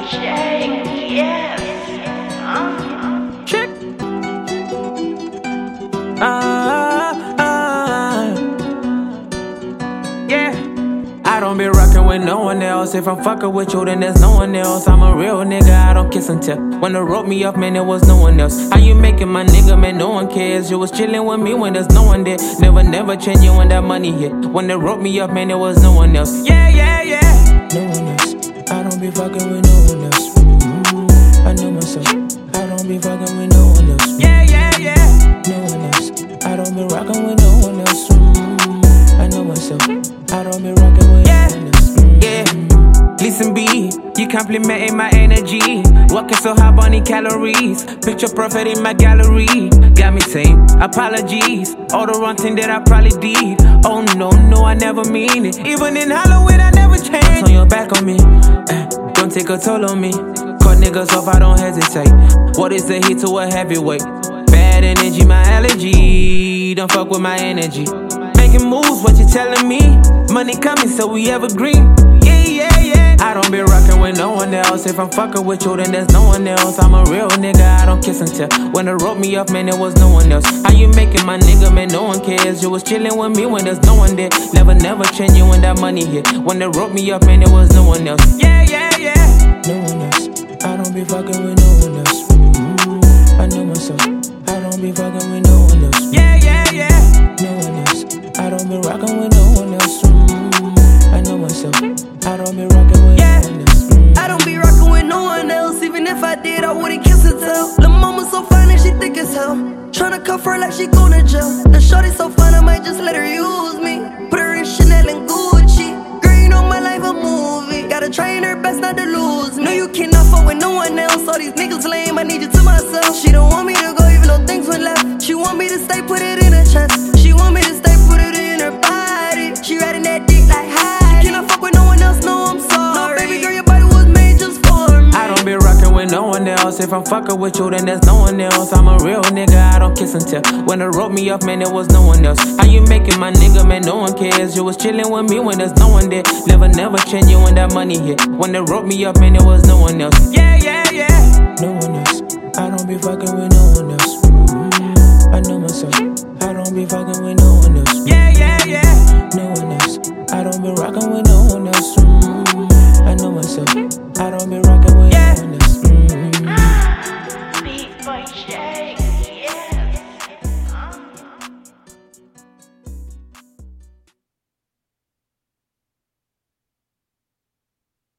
Jake, yes. Check. Yeah. I don't be rockin' with no one else. If I'm fuckin' with you, then there's no one else. I'm a real nigga, I don't kiss and tell. When they wrote me up, man, there was no one else. How you making my nigga, man, no one cares. You was chillin' with me when there's no one there. Never change you when that money hit. When they wrote me up, man, there was no one else. Yeah. No one else. I don't be fuckin' with no one else. I know myself. I don't be fucking with no one else. Yeah. No one else. I don't be rocking with no one else. I know myself. I don't be rocking with no one else. Yeah. Listen, B, you complimenting my energy. Working so hard, burning calories. Picture perfect in my gallery. Got me saying apologies. All the wrong thing that I probably did. Oh no, I never mean it. Even in Halloween, I never change. Turn your back on me. Don't take a toll on me. Cut niggas off, I don't hesitate. What is the heat to a heavyweight? Bad energy, my allergy. Don't fuck with my energy. Making moves, what you telling me? Money coming, so we evergreen. Yeah. I don't be rockin' with no one else. If I'm fuckin' with you, then there's no one else. I'm a real nigga, I don't kiss and tell. When they wrote me up, man, there was no one else. How you making my nigga, man, no one cares. You was chillin' with me when there's no one there. Never change you when that money hit. When they wrote me up, man, there was no one else. Yeah. No one else. I don't be fucking with no one else. I know myself. I don't be fucking with no one else. Yeah. No one else. I don't be rocking with no one else. I know myself. I don't be rocking with no one else. I don't be rocking with no one else. Even if I did, I wouldn't kiss and tell. Lil' mama so fine and she thick as hell. Tryna cuff her like she going to jail. The shorty so fine, I might just let her use me. Put her in Chanel and Gucci. Girl, you know my life a movie. Gotta try her best not to lose me. No, you cannot fuck with no one else. All these niggas lame, I need you to myself. She don't want me to go even though things went left. She want me to stay, put it in her chest. She want me to stay, put it in her body. She riding that dick like high. You cannot fuck with no one else, no, I'm sorry. No, baby girl, your body was made just for me. I don't be rockin' with no one else. If I'm fuckin' with you, then there's no one else. I'm a real nigga, I don't kiss and tell. When they wrote me up, man, there was no one else. How you making my nigga, man, no one cares. You was chillin' with me when there's no one there. Never change you when that money hit. When they wrote me up, man, there was no one else. Yeah. No one else. I don't be fucking with no one else. I know myself. I don't be fucking with no one else. Yeah. No one else. I don't be rocking with no